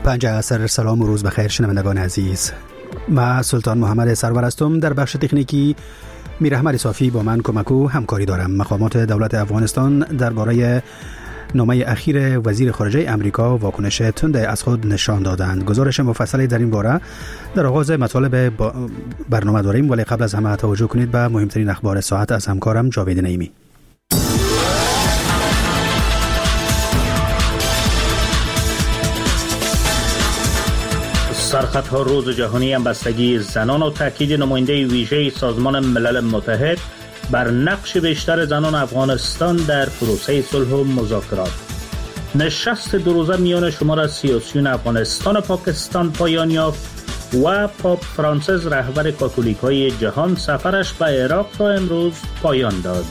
5 عصر. سلام و روز بخیر شنوندگان عزیز. من سلطان محمد سرور هستم. در بخش تکنیکی میر احمد صافی با من کمکو همکاری دارم. مقامات دولت افغانستان درباره نامه اخیر وزیر خارجه امریکا واکنش تند از خود نشان دادند. گزارش مفصلی در این باره در آغاز مطالب برنامه داریم، ولی قبل از همه توجه کنید به مهمترین اخبار ساعت از همکارم جاوید نعیمی. سرخطها روز جهانی همبستگی زنان و تاکید نماینده ویژه سازمان ملل متحد بر نقش بیشتر زنان افغانستان در پروسه صلح و مذاکرات. نشست دو روزه میان شمار از سیاسیون افغانستان و پاکستان پایان یافت و پاپ فرانسیس رهبر کاتولیکای جهان سفرش به عراق را امروز پایان داد.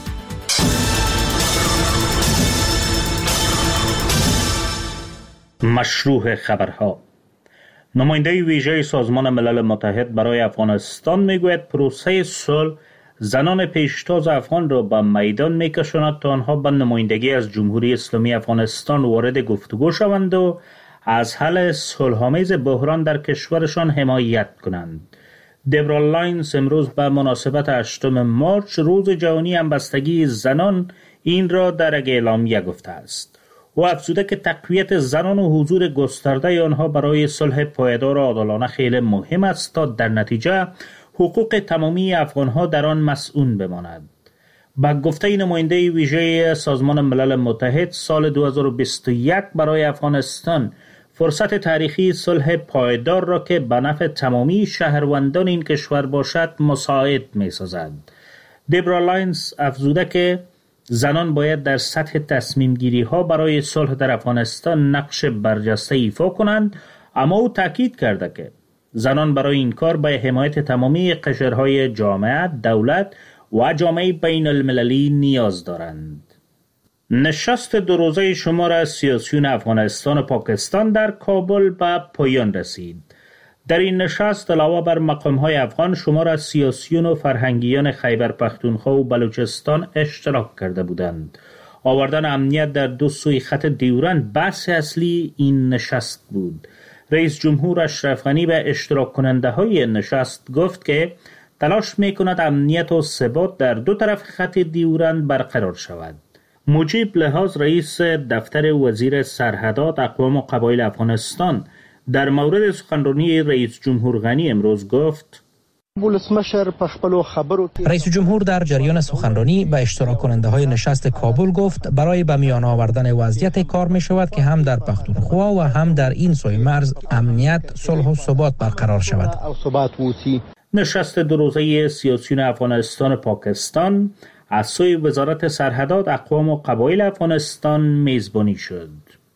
مشروع خبرها. نماینده ویژه سازمان ملل متحد برای افغانستان میگوید پروسه صلح زنان پیشتاز افغان را به میدان میکشاند تا آنها به نمایندگی از جمهوری اسلامی افغانستان وارد گفتگو شوند و از حل صلح‌آمیز بحران در کشورشان حمایت کنند. دبرا لاینز امروز به مناسبت 8 مارچ روز جهانی همبستگی زنان این را در یک اعلامیه گفته است. او افزوده که تقویت زنان و حضور گسترده آنها برای صلح پایدار و عادلانه خیلی مهم است تا در نتیجه حقوق تمامی افغانها در آن مسئول بماند. با گفته نماینده ویژه سازمان ملل متحد، سال 2021 برای افغانستان فرصت تاریخی صلح پایدار را که به نفع تمامی شهروندان این کشور باشد مساعد می‌سازد. دبرا لاینز افزوده که زنان باید در سطح تصمیم گیری ها برای صلح در افغانستان نقش برجسته ایفا کنند، اما او تاکید کرده که زنان برای این کار به حمایت تمامی قشرهای جامعه، دولت و جامعه بین المللی نیاز دارند. نشست دو روزه شمار از سیاسیون افغانستان و پاکستان در کابل به پایان رسید. در این نشست علاوه بر مقام‌های افغان، شمار از سیاسیون و فرهنگیان خیبر پختونخوا و بلوچستان اشتراک کرده بودند. آوردن امنیت در دو سوی خط دیورند بحث اصلی این نشست بود. رئیس جمهور اشرف غنی به اشتراک کننده های نشست گفت که تلاش میکند امنیت و ثبات در دو طرف خط دیورند برقرار شود. مجیب لحاظ رئیس دفتر وزیر سرحدات اقوام و قبایل افغانستان در مورد سخنرانی رئیس جمهور غنی امروز گفت: رئیس جمهور در جریان سخنرانی به اشتراک کننده های نشست کابل گفت برای به میان آوردن وضعیت کار می شود که هم در پختونخوا و هم در این سوی مرز امنیت، صلح و ثبات برقرار شود. نشست دو روزه سیاسیون افغانستان و پاکستان از سوی وزارت سرحدات اقوام و قبایل افغانستان میزبانی شد.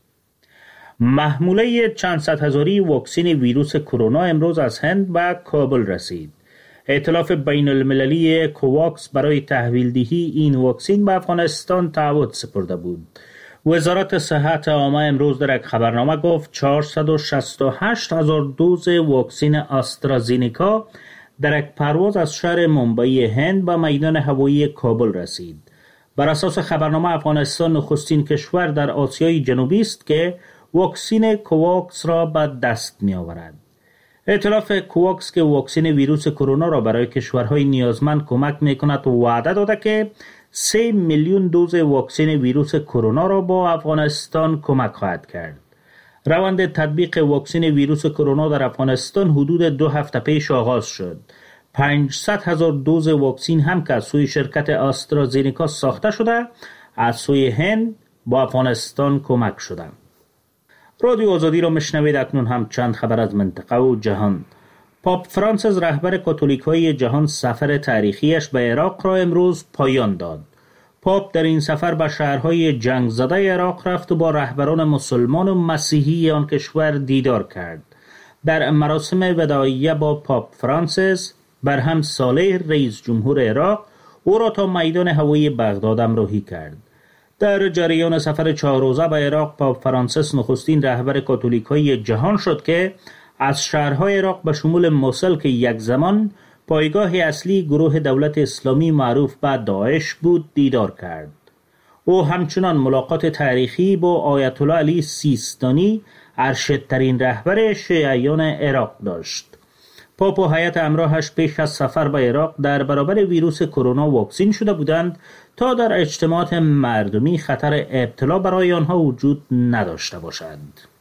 محموله چند صد هزاری واکسن ویروس کرونا امروز از هند به کابل رسید. ائتلاف بین المللی کوواکس برای تحویل دهی این واکسن به افغانستان تعهد سپرده بود. وزارت صحت عامه امروز در یک خبرنامه گفت 468,000 دوز واکسن آسترازینیکا در یک پرواز از شهر ممبئی هند به میدان هوایی کابل رسید. بر اساس خبرنامه افغانستان نخستین کشور در آسیای جنوبی است که واکسن کوواکس را به دست می آورد. ائتلاف کوواکس که واکسن ویروس کرونا را برای کشورهای نیازمند کمک می کند وعده داده که 3 میلیون دوز واکسن ویروس کرونا را با افغانستان کمک خواهد کرد. روند تطبیق واکسن ویروس کرونا در افغانستان حدود 2 هفته پیش آغاز شد. 500,000 دوز واکسن هم که از سوی شرکت آسترازینیکا ساخته شده از سوی هند با افغانستان کمک شده. رادیو آزادی را میشنوید. اکنون هم چند خبر از منطقه و جهان. پاپ فرانسیس رهبر کاتولیکای جهان سفر تاریخیش به عراق را امروز پایان داد. پاپ در این سفر به شهرهای جنگ زده عراق رفت و با رهبران مسلمان و مسیحی آن کشور دیدار کرد. در مراسم وداعیه با پاپ فرانسیس برهم صالح رئیس جمهور عراق او را تا میدان هوایی بغداد همراهی کرد. در جریان سفر 4 روزه به عراق پاپ فرانسیس نخستین رهبر کاتولیکای جهان شد که از شهرهای عراق به شمول موصل که یک زمان پایگاه اصلی گروه دولت اسلامی معروف به داعش بود دیدار کرد. او همچنان ملاقات تاریخی با آیت الله علی سیستانی ارشدترین رهبر شیعیان عراق داشت. پاپ و هیئت همراهش پیش از سفر به عراق در برابر ویروس کرونا واکسین شده بودند تا در اجتماعات مردمی خطر ابتلا برای آنها وجود نداشته باشد.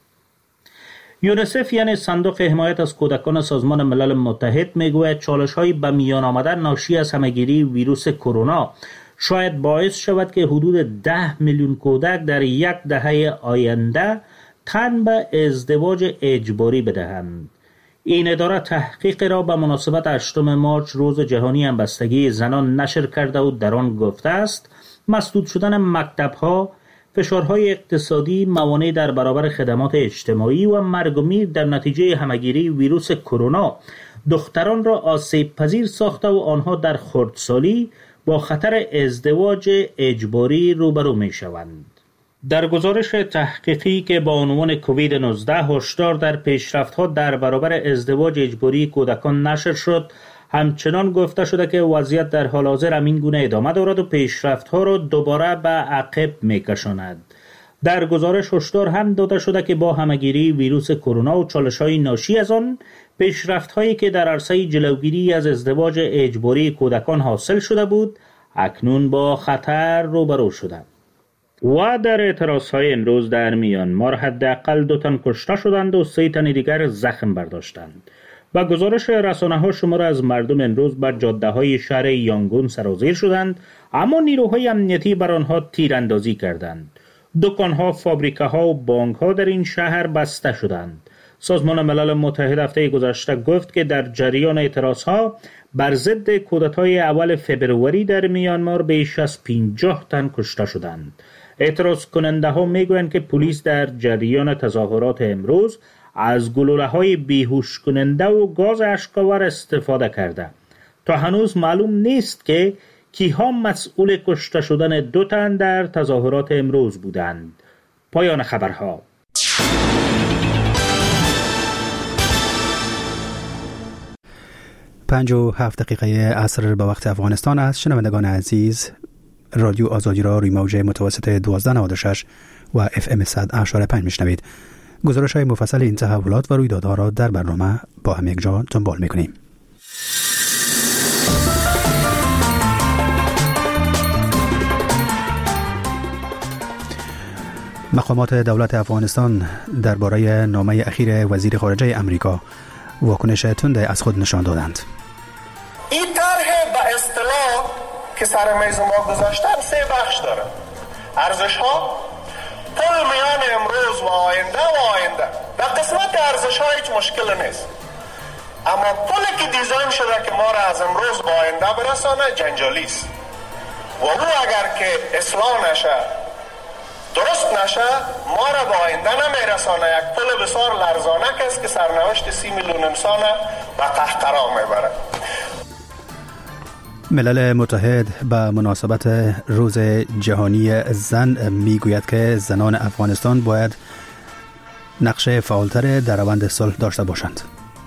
یونیسف یعنی صندوق حمایت از کودکان سازمان ملل متحد میگوید چالش‌های به میان آمدن ناشی از همه‌گیری ویروس کرونا شاید باعث شود که حدود 10 میلیون کودک در یک دهه آینده تن به ازدواج اجباری بدهند. این اداره تحقیق را به مناسبت 8 مارس روز جهانی همبستگی زنان نشر کرده و در آن گفته است مسدود شدن مکتب‌ها، فشارهای اقتصادی، موانع در برابر خدمات اجتماعی و مرگ و میر در نتیجه همه‌گیری ویروس کرونا دختران را آسیب پذیر ساخته و آنها در خردسالی با خطر ازدواج اجباری روبرو می شوند. در گزارش تحقیقی که با عنوان کووید 19 هشدار در پیشرفت‌ها در برابر ازدواج اجباری کودکان نشر شد، همچنان گفته شده که وضعیت در حال حاضر همین گونه ادامه دارد و پیشرفت‌ها را دوباره به عقب می‌کشاند. در گزارش هشدار هم داده شده که با همه‌گیری ویروس کرونا و چالش‌های ناشی از آن، پیشرفت‌هایی که در عرصه جلوگیری از ازدواج اجباری کودکان حاصل شده بود، اکنون با خطر روبرو شدند. و در اعتراضهای امروز در میانمار حداقل 2 تن کشته شدند و 3 تن دیگر زخم برداشتند. و گزارش رسانه‌ها شمار از مردم امروز بر جاده‌های شهر یانگون سرازیر شدند، اما نیروهای امنیتی بر آنها تیراندازی کردند. دکان‌ها، فابریکه‌ها و بانک‌ها در این شهر بسته شدند. سازمان ملل متحد هفته گذشته گفت که در جریان اعتراضها بر ضد کودتای اول فبروری در میانمار بیش از 50 تن کشته شدند. اعتراض کننده ها میگویند که پلیس در جریان تظاهرات امروز از گلوله‌های بیهوش کننده و گاز اشک‌آور استفاده کرده. تا هنوز معلوم نیست که کیها مسئول کشته شدن 2 تن در تظاهرات امروز بودند. پایان خبرها. پنج و 7 دقیقه عصر به وقت افغانستان است. شنوندگان عزیز، رادیو آزادی را روی موج متوسط 1296 و FM 100.5 میشنوید. گزارش های مفصل این تحولات و رویدادها را در برنامه با هم یک جا دنبال میکنیم. مقامات دولت افغانستان درباره نامه اخیر وزیر خارجه امریکا واکنش تند از خود نشان دادند. این طرح به اصطلاح که سر میز ما گذاشتن 3 بخش داره. ارزش ها، پل میان امروز و آینده. در قسمت ارزش ها هیچ مشکل نیست، اما پلی که دیزاین شده که ما را از امروز به آینده برسانه جنجالی است و او اگر که اصلاح نشه، درست نشه، ما را به آینده نمیرسانه. یک پل بسیار لرزانک است که سرنوشت 30 میلیون انسان به قهقرا میبره. ملل متحد به مناسبت روز جهانی زن میگوید که زنان افغانستان باید نقش فعالتر در روند صلح داشته باشند.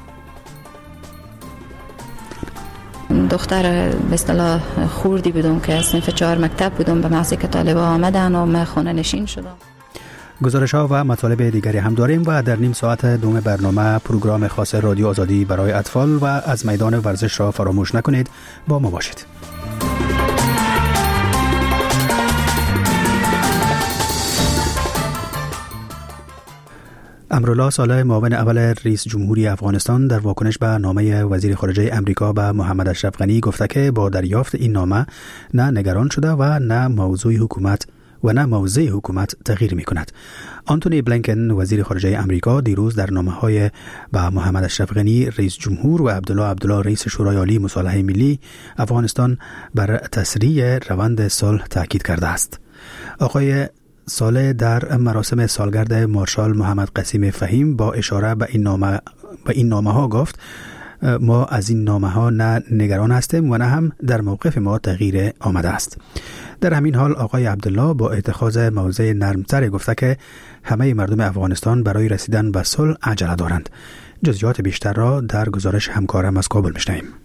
دختر به اصطلاح خوردی بودم که از صنف 4 مکتب بودم، به محضی که طالبا آمدن و من خانه نشین شدم. گزارش ها و مطالب دیگری هم داریم و در نیم ساعت دوم برنامه پروگرام خاص رادیو آزادی برای اطفال و از میدان ورزش را فراموش نکنید. با ما باشید. امرالله صالح، معاون اول رئیس جمهوری افغانستان، در واکنش به نامه وزیر خارجه امریکا به محمد اشرف غنی گفته که با دریافت این نامه نه نگران شده و نه موضع حکومت تغییر می کند. آنتونی بلینکن، وزیر خارجه امریکا، دیروز در نامه‌های به محمد اشرف غنی رئیس جمهور و عبدالله رئیس شورای عالی مصالحه ملی افغانستان بر تسریع روند صلح تاکید کرده است. آقای صالح در مراسم سالگرد مارشال محمد قسیم فهیم با اشاره به این نامه ها گفت: ما از این نامه ها نه نگران هستیم و نه هم در موقف ما تغییر آمده است. در همین حال آقای عبدالله با اتخاذ موضع نرمتر گفته که همه مردم افغانستان برای رسیدن به صلح عجله دارند. جزئیات بیشتر را در گزارش همکارم از کابل میشنویم.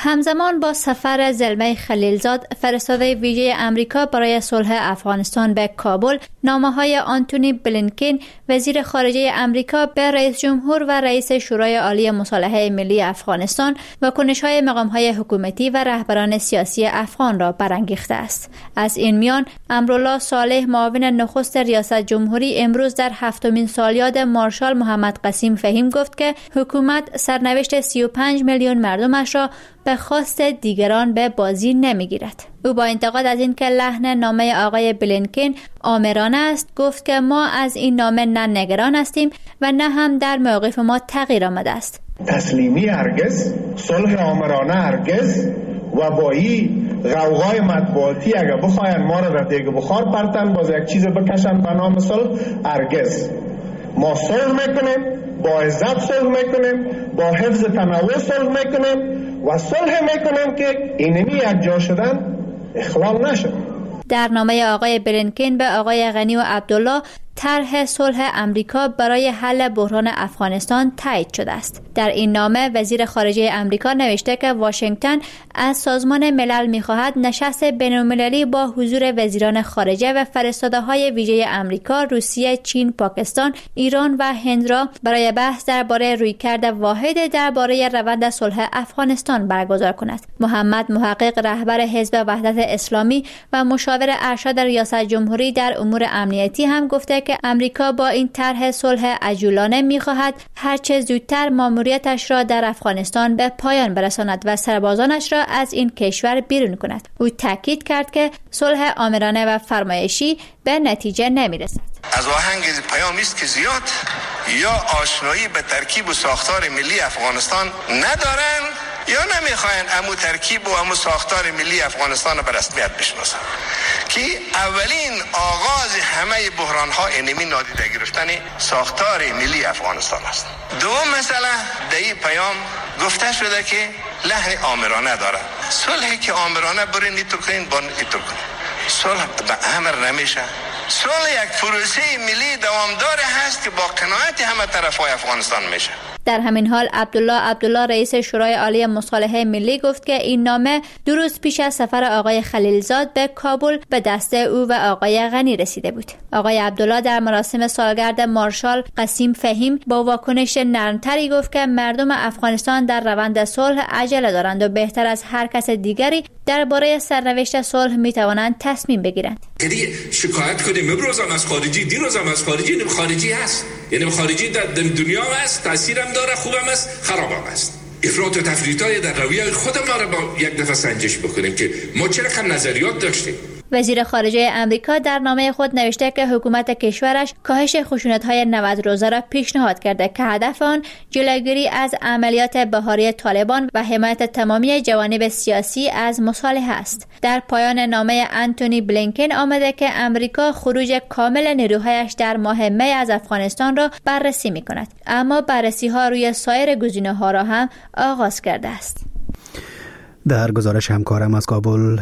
همزمان با سفر زلمه خلیلزاد فرستاده ویژه امریکا برای صلح افغانستان به کابل، نامه‌های آنتونی بلینکن وزیر خارجه امریکا به رئیس جمهور و رئیس شورای عالی مصالحه ملی افغانستان و کنش‌های مقام‌های حکومتی و رهبران سیاسی افغان را برانگیخته است. از این میان امرالله صالح معاون نخست ریاست جمهوری امروز در 7مین سالیاد مارشال محمد قسیم فهیم گفت که حکومت سرنوشت 35 میلیون مردمش را به خواست دیگران به بازی نمیگیرد. او با انتقاد از اینکه لحن نامه آقای بلینکن آمرانه است گفت که ما از این نامه نه نگران هستیم و نه هم در موقف ما تغییر آمده است. تسلیمی هرگز، صلح آمرانه هرگز و با این غوغای مطبوعاتی اگر بخواین ما را در دیگ بخار پرتن باز یک چیز بکشن به نام صلح هرگز. ما صلح میکنیم، با عزت صلح میکنیم، با حفظ تنوع صلح میکنیم و صلح میکنیم که اینمی یک جا شدن اخلال نشه. در نامه آقای بلینکن به آقای غنی و عبدالله طرح صلح امریکا برای حل بحران افغانستان تایید شده است. در این نامه وزیر خارجه امریکا نوشته که واشنگتن از سازمان ملل می‌خواهد نشست بین‌المللی با حضور وزیران خارجه و فرستاده‌های ویژه امریکا، روسیه، چین، پاکستان، ایران و هند را برای بحث درباره رویکرد واحد درباره روند صلح افغانستان برگزار کند. محمد محقق رهبر حزب وحدت اسلامی و مشاور ارشد ریاست جمهوری در امور امنیتی هم گفته که امریکا با این طرح صلح عجولانه می‌خواهد هرچه زودتر ماموریتش را در افغانستان به پایان برساند و سربازانش را از این کشور بیرون کند. او تاکید کرد که صلح آمرانه و فرمایشی به نتیجه نمی‌رسد. از آهنگ پیامی است که زیاد یا آشنایی به ترکیب و ساختار ملی افغانستان ندارند یا نمیخواین امو ترکیب و امو ساختار ملی افغانستان رو به رسمیت بشناسن که اولین آغاز همه بحران ها اینمی نادیده گرفتن ساختار ملی افغانستان است. دوم مسئله در این پیام گفته شده که لحن آمرانه داره. صلحی که آمرانه برین اینطور کنین با اینطور کنین، صلح به امر نمیشه. صلح یک پروسه ملی دوامدار هست که با قناعت همه طرفای افغانستان میشه. در همین حال عبدالله رئیس شورای عالی مصالحه ملی گفت که این نامه 2 روز پیش از سفر آقای خلیلزاد به کابل به دست او و آقای غنی رسیده بود. آقای عبدالله در مراسم سالگرد مارشال قسیم فهیم با واکنش نرمتری گفت که مردم افغانستان در روند صلح عجله دارند و بهتر از هر کس دیگری درباره سرنوشت صلح میتوانند تصمیم بگیرند. یعنی شکایت کنیم امروزم از خارجی، دیروزم از خارجی، یعنی خارجی هست، یعنی خارجی در دنیا هست، تاثیرم داره، خوبم است، خرابم است. افراط و تفریطای در رویه خودم را با یک دفعه سنجش بکنیم که ما چرا کم نظریات داشتیم. وزیر خارجه امریکا در نامه خود نوشته که حکومت کشورش کاهش خشونت‌های 90 روزه را پیشنهاد کرده که هدف آن جلوگیری از عملیات بهاری طالبان و حمایت تمامی جوانب سیاسی از مصالحه است. در پایان نامه آنتونی بلینکن آمده که امریکا خروج کامل نیروهایش در ماه می از افغانستان را بررسی می‌کند، اما بررسی‌ها روی سایر گزینه‌ها را هم آغاز کرده است. در گزارش همکارم از کابل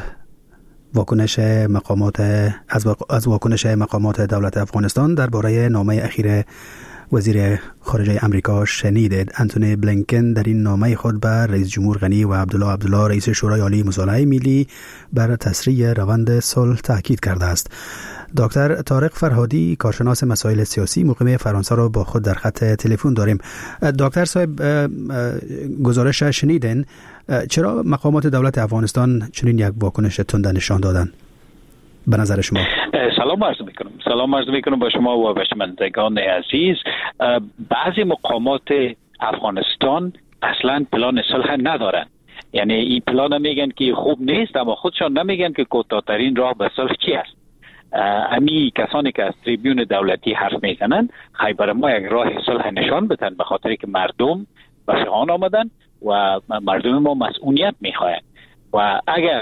از واکنش مقامات دولت افغانستان درباره نامه اخیر وزیر خارجه امریکا شنیدید. آنتونی بلینکن در این نامه خود بر رئیس جمهور غنی و عبدالله رئیس شورای عالی مصالحه ملی بر تسریع روند صلح تاکید کرده است. دکتر طارق فرهادی کارشناس مسائل سیاسی مقیم فرانسه را با خود در خط تلفن داریم. دکتر صاحب، گزارش شنیدین، چرا مقامات دولت افغانستان چنین یک واکنش تند نشان دادن به نظر شما؟ سلام عرض میکنم با شما و به شنوندگان عزیز. بعضی مقامات افغانستان اصلا پلان صلح ندارن، یعنی این پلان میگن که خوب نیست، اما خودشان نمیگن که کوتاه‌ترین راه به صلح چی است. امی کسانی که از تریبیون دولتی حرف میزنن خیبر ما یک راه صلح نشان بدن، به خاطر که مردم به جهان آمدن و مردم ما مسئولیت میخواهند و اگر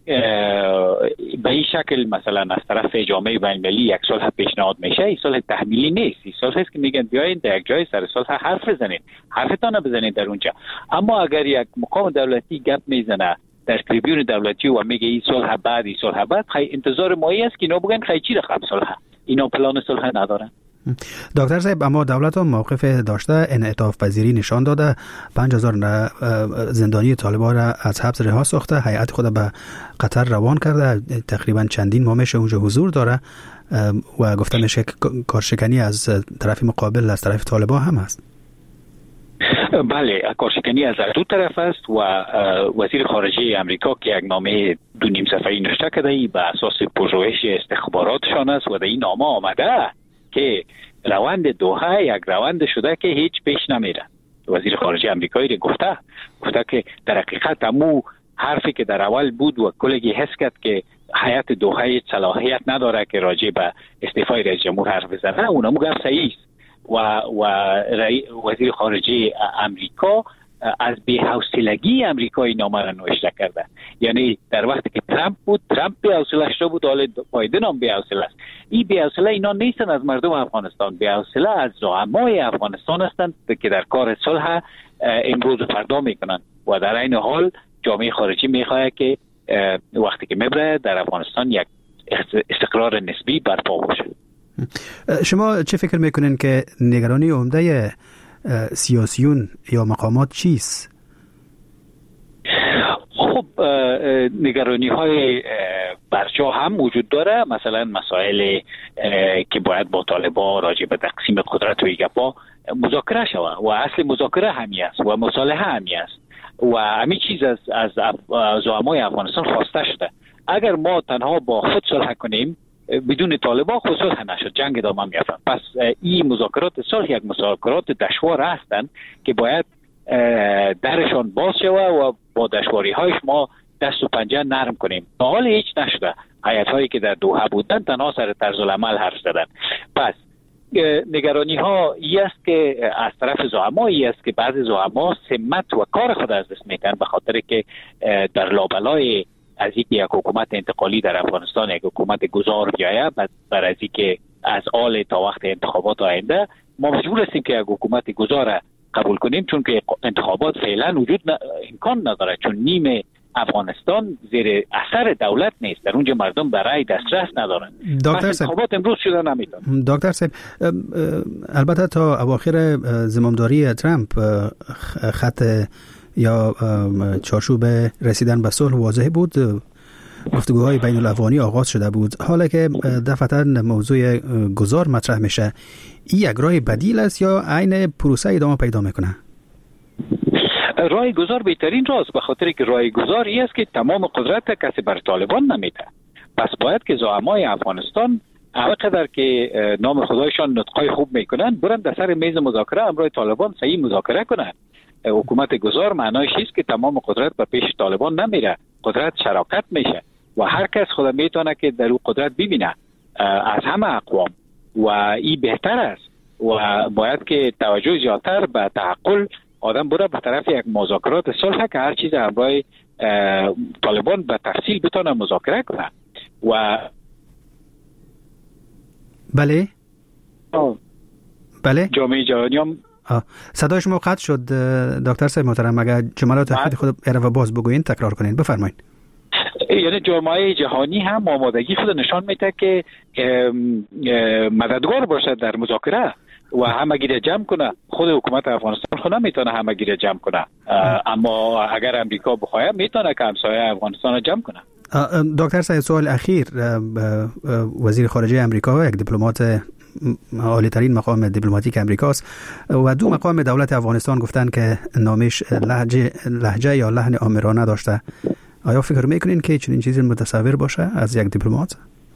به این شکل مثلا از طرف جامعه بین‌المللی یک صلح پیشنهاد میشه، این صلح تحمیلی نیست، این صلح است که میگن بیاین در یک جای سر صلح حرف بزنید، حرفتان بزنید در اونجا. اما اگر یک مقام دولتی گپ میزنه در تریبیون دولتی و میگه این صلح بعد، این صلح بعد، خیلی انتظار مایی است که اینا بگن خیلی چی رقم صلح، اینا پلان صلح ندارن. دکتر صاحب، اما دولت هم موقف داشته، انعطاف پذیری نشان داده، 5000 زندانی طالبان را از حبس رها ساخته، هیئت خود به قطر روان کرده، تقریبا چندین ماه میشه اونجا حضور داره و گفته میشه کارشکنی از طرف مقابل از طرف طالبان هم هست. بله، کارشکنی از دو طرف است و وزیر خارجه امریکا که یک نامه 2.5 صفحه‌ای نوشته کرده بر اساس پژوهش استخباراتشان است و در این نامه آمده که روند دوحه یک روند شده که هیچ پیش نمیره. وزیر خارجه امریکایی گفته که در حقیقت همو حرفی که در اول بود و کلگی حس کرد که هیئت دوحه صلاحیت نداره که راجع به استعفای رئیس جمهور حرف بزنه، اونم گفت صحیح است. و وزیر خارجه امریکا از بی‌حوصلگی امریکایی نامه را نوشته کرده. یعنی در وقتی که ترامپ بود، ترامپ بی‌حوصله شده بود، حالا بایدن هم بی‌حوصله است. این بی‌حوصله اینا نیستن از مردم افغانستان، بی‌حوصله از زعمای افغانستان هستند که در کار صلح امروز و فردا میکنن و در این حال جامعه خارجی میخواد که وقتی که میبره در افغانستان یک استقرار نسبی برپا باشه. شما چه فکر میکنین که نگرانی عمده سیاسیون یا مقامات چیست؟ خب نگرانی های برجا هم وجود داره، مثلا مسائل که باید با طالبان راجع به تقسیم قدرت و ایگپا مذاکره شود و اصل مذاکره همی است و مصالحه همی است و همین چیز از زعمای افغانستان خواسته شده. اگر ما تنها با خود صلح کنیم بدون طالبان خود صلح نشد، جنگ ادامه می‌یافت. پس این مذاکرات صلح یک مذاکرات دشوار هستند که باید درشان باز شود و با دشواری هایش ما دست و پنجه نرم کنیم. تا حال هیچ نشده. هیئت‌هایی که در دوحه بودن تنها سر طرز العمل حرف زدن. پس نگرانی ها ای است که از طرف زعما ای است که بعضی زعما سمت و کار خود از دست میدن به خاطر که در لابلای از یک حکومت انتقالی در افغانستان یک حکومت گذار بیاید بر از اینکه از آل تا وقت انتخابات آینده ما مجبور هستیم که یک حکومت گذار قبول کنیم، چون که انتخابات فعلا امکان نداره، چون نیم افغانستان زیر اثر دولت نیست، در اونجا مردم برای دسترس ندارن. انتخابات امروز شده نمیتونه. دکتر صاحب، البته تا اواخر زمامداری ترامپ خط یا چارچوب رسیدن به صلح واضح بود، گفتگوهای بین الافغانی آغاز شده بود. حالا که دفعتا موضوع گذار مطرح میشه، این یک راه بدیل است یا عین پروسه ادامه پیدا میکنه؟ راه گذار بهترین راست، به خاطر که راه گذار این است که تمام قدرت کسی بر طالبان نمیده. پس باید که زعمای افغانستان هرقدر که نام خدایشان نطقای خوب میکنن برن در سر میز مذاکره همراه طالبان صحیح مذاکره کنن. حکومت گذار معنایش است که تمام قدرت به پیش طالبان نمیره، قدرت شراکت میشه و هر کس خود میتونه که در اون قدرت ببینه از همه اقوام و این بهتر است و باید که توجه زیادتر به تعقل آدم بره به طرف یک مذاکرات صلح که هر چیز همراه طالبان به تفصیل بتونه مذاکره کنه. و بله جامعه جهانی هم صدای شما قطع شد دکتر صاحب محترم، اگر جملات اخیر خود ارو باز بگوین تکرار کنین، بفرمایید. یعنی جامعه جهانی هم آمادگی خود نشان میده که مددگار باشه در مذاکره و همگی را جمع کنه. خود حکومت افغانستان خود نمیتونه همگی را جمع کنه، اما اگر امریکا بخواد میتونه که همسایه افغانستان را جمع کنه. دکتر صاحب، سوال اخیر، وزیر خارجه امریکا یک دیپلمات عالی ترین مقام دیپلماتیک امریکاست و دو مقام دولت افغانستان گفتن که نامش لهجه یا لحن آمرانه داشته. آیا فکر میکنین که چنین چیزی متصور باشه از یک دیپلمات؟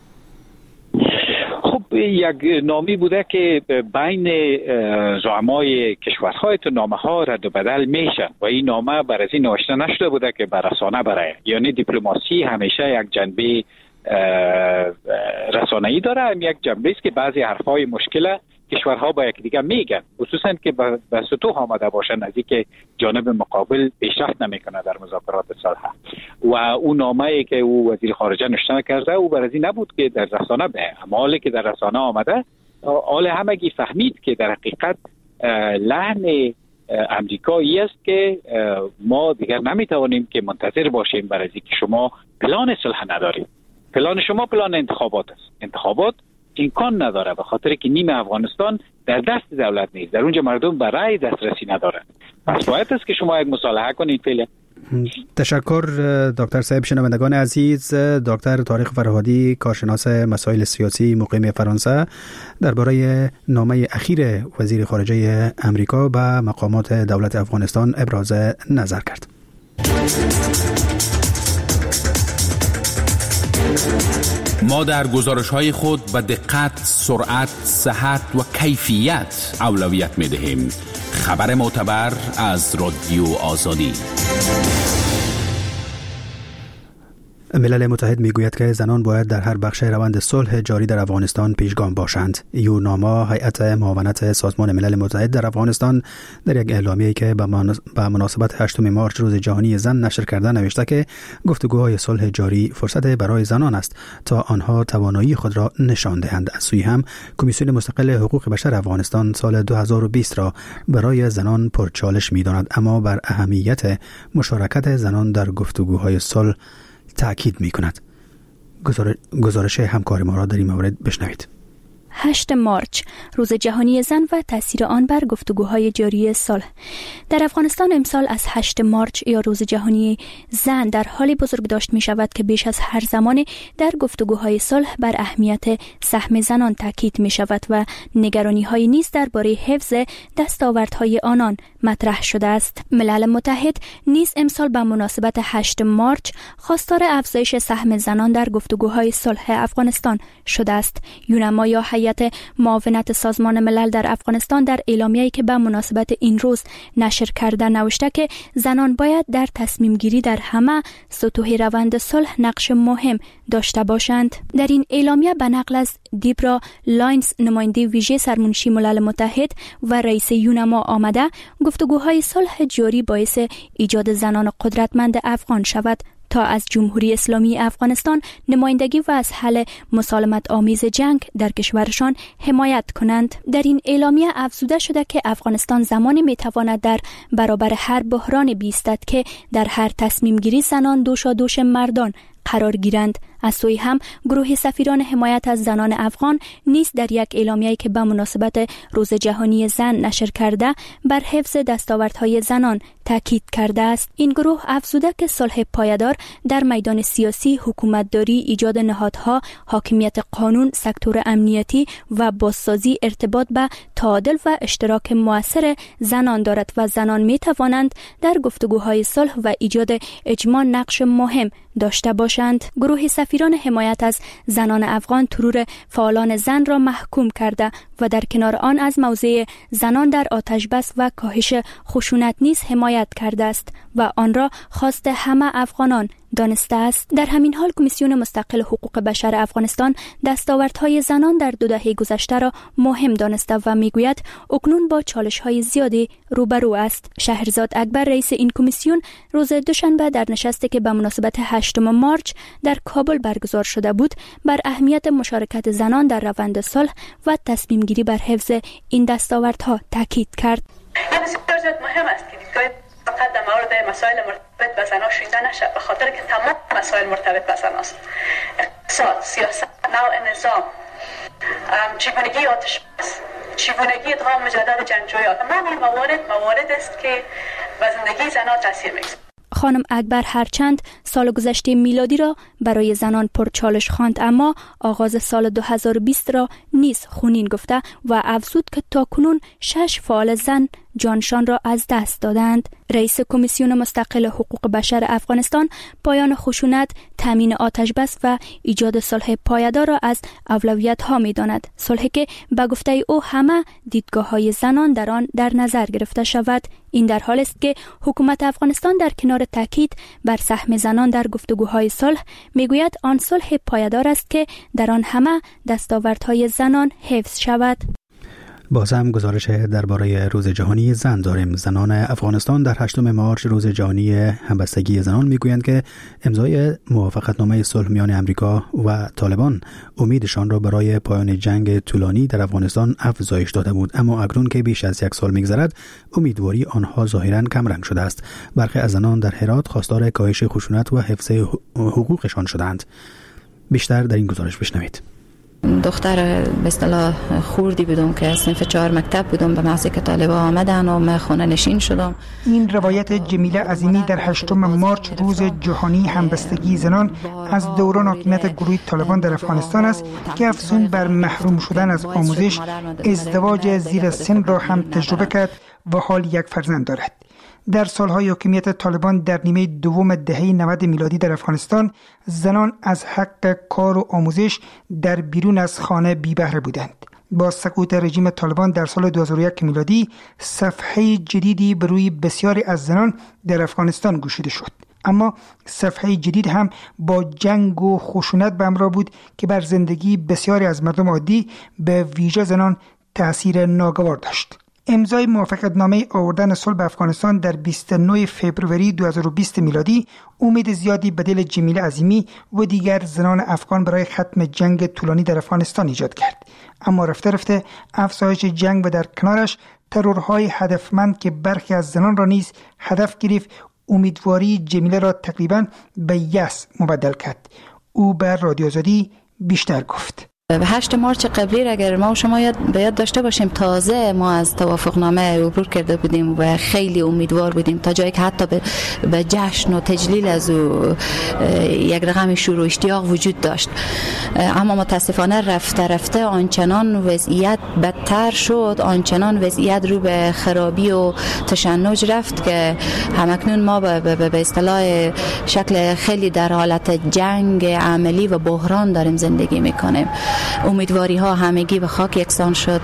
خب یک نامی بوده که بین زعمای کشورهای تو نامه ها رد و بدل میشه و این نامه بر از این نوشته نشده بوده که بر رسانه برای، یعنی دیپلماسی همیشه یک جنبه رسانه‌ای داره، هم یک جنبه است که بعضی حرفای مشکل کشورها با یکدیگر میگن، خصوصا که به سطوح آمده باشن از اینکه جانب مقابل پیشرفت نمیکنه در مذاکرات صلح. و اون نامه‌ای که او وزیر خارجه نوشته کرده او برای نبود که در رسانه به، اما حالی که در رسانه آمده حال همگی فهمید که در حقیقت لحن امریکایی است که ما دیگر نمیتوانیم که منتظر باشیم برای اینکه شما پلان صلح ندارید. پلان شما پلان انتخابات است. انتخابات امکان نداره، به خاطر که نیم افغانستان در دست دولت نیست، در اونجا مردم به رأی دسترسی ندارند. پس باید است که شما یک مصالحه کنید. فعلا تشکر دکتر صاحب. شنوندگان عزیز، دکتر طارق فرهادی، کارشناس مسائل سیاسی مقیم فرانسه، درباره نامه اخیر وزیر خارجه امریکا به مقامات دولت افغانستان ابراز نظر کرد. ما در گزارش‌های خود به دقت، سرعت، صحت و کیفیت اولویت می‌دهیم. خبر معتبر از رادیو آزادی. ملل متحد میگوید که زنان باید در هر بخش روند صلح جاری در افغانستان پیشگام باشند. یوناما، هیئت معاونت سازمان ملل متحد در افغانستان، در یک اعلامیه‌ای که به مناسبت 8 مارچ روز جهانی زن نشر کرده نوشته که گفتگوهای صلح جاری فرصت برای زنان است تا آنها توانایی خود را نشان دهند. از سوی هم کمیسیون مستقل حقوق بشر افغانستان سال 2020 را برای زنان پرچالش می‌داند، اما بر اهمیت مشارکت زنان در گفتگوهای صلح تأکید می کند. گزارش همکار ما را در این مورد بشنوید. 8 مارچ روز جهانی زن و تاثیر آن بر گفتگوهای جاری صلح. در افغانستان امسال از 8 مارچ یا روز جهانی زن در حال بزرگداشت می شود که بیش از هر زمان در گفتگوهای صلح بر اهمیت سهم زنان تاکید می شود و نگرانی های نیز درباره حفظ دستاوردهای آنان مطرح شده است. ملل متحد نیز امسال به مناسبت 8 مارچ خواستار افزایش سهم زنان در گفتگوهای صلح افغانستان شده است. یوناما یا هیئت معاونت سازمان ملل در افغانستان در اعلامیه‌ای که به مناسبت این روز نشر کرده نوشته که زنان باید در تصمیم گیری در همه سطوح روند صلح نقش مهم داشته باشند. در این اعلامیه به نقل از دیبرا لاینز، نماینده ویژه سرمنشی ملل متحد و رئیس یوناما آمده، گفتگوهای صلح جاری باعث ایجاد زنان قدرتمند افغان شود تا از جمهوری اسلامی افغانستان نمایندگی و از حل مسالمت آمیز جنگ در کشورشان حمایت کنند. در این اعلامیه افزوده شده که افغانستان زمانی میتواند در برابر هر بحران بیستد که در هر تصمیم گیری زنان دوشادوش مردان قرار گیرند. از سوی هم گروه سفیران حمایت از زنان افغان نیز در یک اعلامیه‌ای که به مناسبت روز جهانی زن نشر کرده بر حفظ دستاوردهای زنان تاکید کرده است. این گروه افزوده که صلح پایدار در میدان سیاسی، حکومتداری، ایجاد نهادها، حاکمیت قانون، سکتور امنیتی و بازسازی ارتباط به تعادل و اشتراک مؤثر زنان دارد و زنان می توانند در گفتگوهای صلح و ایجاد اجماع نقش مهم داشته باشند. گروه سفیران حمایت از زنان افغان ترور فعالان زن را محکوم کرده و در کنار آن از موضع زنان در آتش بس و کاهش خشونت نیز حمایت کرده است و آن را خواست همه افغانان دانسته است. در همین حال کمیسیون مستقل حقوق بشر افغانستان دستاوردهای زنان در 2 دهه گذشته را مهم دانسته و میگوید اکنون با چالش‌های زیادی روبرو است. شهرزاد اکبر، رئیس این کمیسیون، روز دوشنبه در نشستی که به مناسبت 8 مارچ در کابل برگزار شده بود بر اهمیت مشارکت زنان در روند صلح و تصمیم گیری بر حفظ این دستاوردها تاکید کرد. بسیار مهم است که فقط در مورد مسائل مرتبط به زنان شنیده نشد، به خاطر که تمام مسائل مرتبط به زنان است. اقتصاد، سیاست، نوع نظام، چگونگی آتش بس، چگونگی ادغام مجدد جنگجویان، تمام این موارد است که به زندگی زنان تاثیر می‌گذارد. خانم اکبر هرچند سال گذشته میلادی را برای زنان پرچالش خواند، اما آغاز سال 2020 را نیز خونین گفته و افزود که تاکنون 6 فعال زن جانشان را از دست دادند. رئیس کمیسیون مستقل حقوق بشر افغانستان پایان خشونت، تامین آتش بس و ایجاد صلح پایدار را از اولویت‌ها می‌داند. صلحی که به گفته او همه دیدگاه‌های زنان در آن در نظر گرفته شود. این در حالی است که حکومت افغانستان در کنار تاکید بر سهم زنان در گفتگوهای صلح میگوید آن صلح پایدار است که در آن همه دستاوردهای زنان حفظ شود. باز هم گزارش درباره روز جهانی زن داریم. زنان افغانستان در 8 مارچ روز جهانی همبستگی زنان میگویند که امضای موافقتنامه صلح میان امریکا و طالبان امیدشان را برای پایان جنگ طولانی در افغانستان افزایش داده بود، اما اکنون که بیش از 1 سال میگذرد امیدواری آنها ظاهراً کمرنگ شده است. برخی از زنان در هرات خواستار کاهش خشونت و حفظ حقوقشان شدند. بیشتر در این گزارش بشنوید. دختر به اصطلاح خوردی بودم که صنف 4 مکتب بودم، به محض که طالبا آمدن و من خانه نشین شدم. این روایت جمیله عظیمی در 8 مارچ روز جهانی همبستگی زنان از دوران حاکمیت گروه طالبان در افغانستان است که افزون بر محروم شدن از آموزش، ازدواج زیر سن را هم تجربه کرد و حال یک فرزند دارد. در سالهای حاکمیت طالبان در نیمه دوم دهه 90 میلادی در افغانستان زنان از حق کار و آموزش در بیرون از خانه بی بهره بودند. با سقوط رژیم طالبان در سال 2001 میلادی صفحه جدیدی بر روی بسیاری از زنان در افغانستان گشوده شد. اما صفحه جدید هم با جنگ و خشونت به همراه بود که بر زندگی بسیاری از مردم عادی به ویژه زنان تأثیر ناگوار داشت. امضای موافقتنامه آوردن صلح به افغانستان در 29 فوریه 2020 میلادی امید زیادی به دل جمیله عظیمی و دیگر زنان افغان برای ختم جنگ طولانی در افغانستان ایجاد کرد. اما رفته رفته افزایش جنگ و در کنارش ترورهای هدفمند که برخی از زنان را نیز هدف گرفت، امیدواری جمیله را تقریبا به یأس مبدل کرد. او به رادیو آزادی بیشتر گفت. به 8 مارچ قبلی اگر ما و شما یاد داشته باشیم، تازه ما از توافقنامه عبور کرده بودیم و خیلی امیدوار بودیم تا جایی که حتی به جشن و تجلیل از او یک رقم شور و اشتیاق وجود داشت. اما متاسفانه رفته آنچنان وضعیت بدتر شد، آنچنان وضعیت رو به خرابی و تشنج رفت که همکنون ما به اصطلاح شکل خیلی در حالت جنگ عملی و بحران داریم زندگی میکنیم. امیدواری ها همگی به خاک یکسان شد.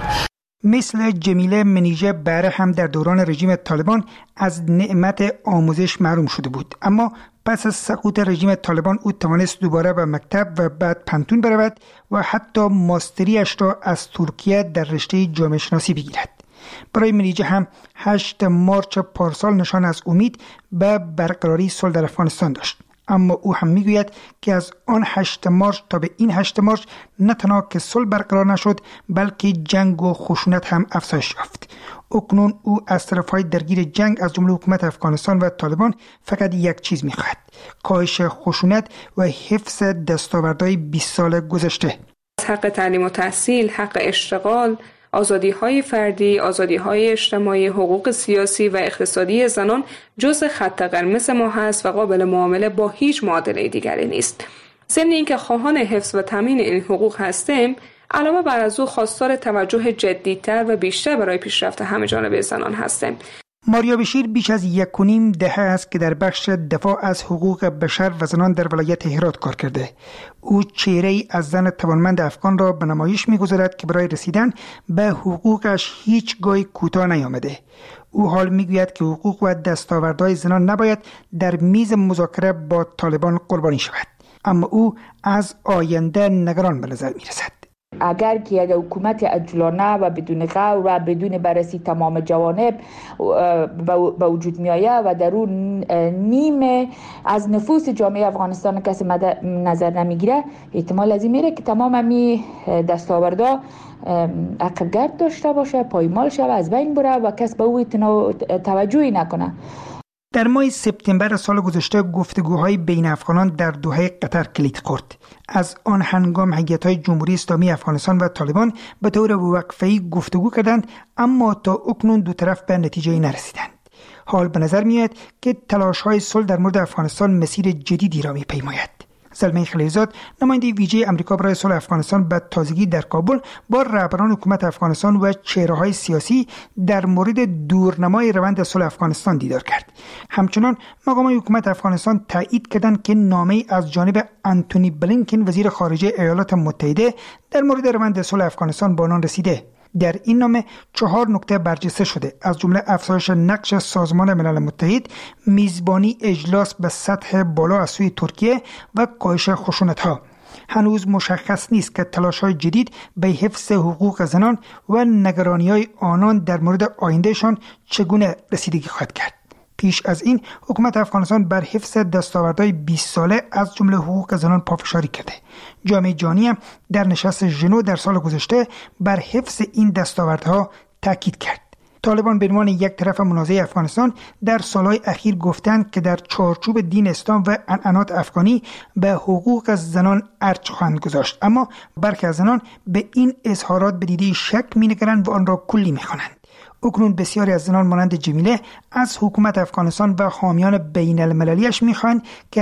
مثل جمیله منیژه بره هم در دوران رژیم طالبان از نعمت آموزش محروم شده بود، اما پس از سقوط رژیم طالبان او توانست دوباره به مکتب و بعد پنتون برود و حتی ماستریش را از ترکیه در رشته جامعه شناسی بگیرد. برای منیژه هم 8 مارچ پارسال نشان از امید به برقراری صلح در افغانستان داشت. اما او هم میگوید که از آن 8 مارچ تا به این 8 مارچ نه تنها که صلح برقرار نشد، بلکه جنگ و خشونت هم افزایش یافت. اکنون او از طرفهای درگیر جنگ از جمله حکومت افغانستان و طالبان فقط یک چیز میخواهد: کاهش خشونت و حفظ دستاوردهای 20 سال گذشته. حق تعلیم و تحصیل، حق اشتغال، آزادی‌های فردی، آزادی‌های اجتماعی، حقوق سیاسی و اقتصادی زنان جزء خط قرمز ما هست و قابل معامله با هیچ معادله دیگری نیست. ضمن اینکه خواهان حفظ و تامین این حقوق هستیم، علاوه بر از او خواستار توجه جدی‌تر و بیشتر برای پیشرفت همه‌جانبه زنان هستیم. ماریا بشیر بیش از 1.5 دهه است که در بخش دفاع از حقوق بشر و زنان در ولایت هرات کار کرده. او چهره‌ای از زن توانمند افغان را به نمایش می‌گذارد که برای رسیدن به حقوقش هیچگاه کوتاه نیامده. او حال می‌گوید که حقوق و دستاوردهای زنان نباید در میز مذاکره با طالبان قربانی شود. اما او از آینده نگران به نظر می‌رسد. اگر که یک حکومت عجولانه و بدون غور و بدون بررسی تمام جوانب به وجود می آید و در اون نیمه از نفوس جامعه افغانستان کسی نظر نمی گیره، احتمال از این میره که تمام امی دستاوردها عقبگرد داشته باشه، پایمال شود، از بین بره و کس به او توجهی نکنه. در ماه سپتامبر سال گذشته گفتگوهای بین افغانان در دوحه قطر کلید خورد. از آن هنگام هیئت‌های جمهوری اسلامی افغانستان و طالبان به طور وقفه‌ای گفتگو کردند، اما تا اکنون دو طرف به نتیجه‌ای نرسیدند. حال به نظر میاد که تلاش‌های صلح در مورد افغانستان مسیر جدیدی را می‌پیماید. زلمه خلیلزاد، نماینده ویژه آمریکا برای صلح افغانستان، به تازگی در کابل با رهبران حکومت افغانستان و چهره‌های سیاسی در مورد دورنمای روند صلح افغانستان دیدار کرد. همچنان مقامات حکومت افغانستان تایید کردند که نامه‌ای از جانب آنتونی بلینکن وزیر خارجه ایالات متحده در مورد روند صلح افغانستان به آنان رسیده. در این نامه 4 نکته برجسته شده، از جمله افزایش نقش سازمان ملل متحد، میزبانی اجلاس به سطح بالا از سوی ترکیه و کاهش خشونت‌ها. هنوز مشخص نیست که تلاش‌های جدید به حفظ حقوق زنان و نگرانی‌های آنان در مورد آیندهشان چگونه رسیدگی خواهد کرد. پیش از این حکومت افغانستان بر حفظ دستاوردهای 20 ساله از جمله حقوق زنان پافشاری کرده. جامعه جهانی هم در نشست ژنو در سال گذشته بر حفظ این دستاوردها تاکید کرد. طالبان به عنوان یک طرف منازعه افغانستان در سالهای اخیر گفتند که در چارچوب دین اسلام و عنعنات افغانی به حقوق از زنان ارج خواهند گذاشت، اما برخی از زنان به این اظهارات به دیده شک می‌نگرند و آن را کلی می‌خوانند. اکنون بسیاری از زنان مانند جمیله از حکومت افغانستان و حامیان بین المللیش می‌خواهند که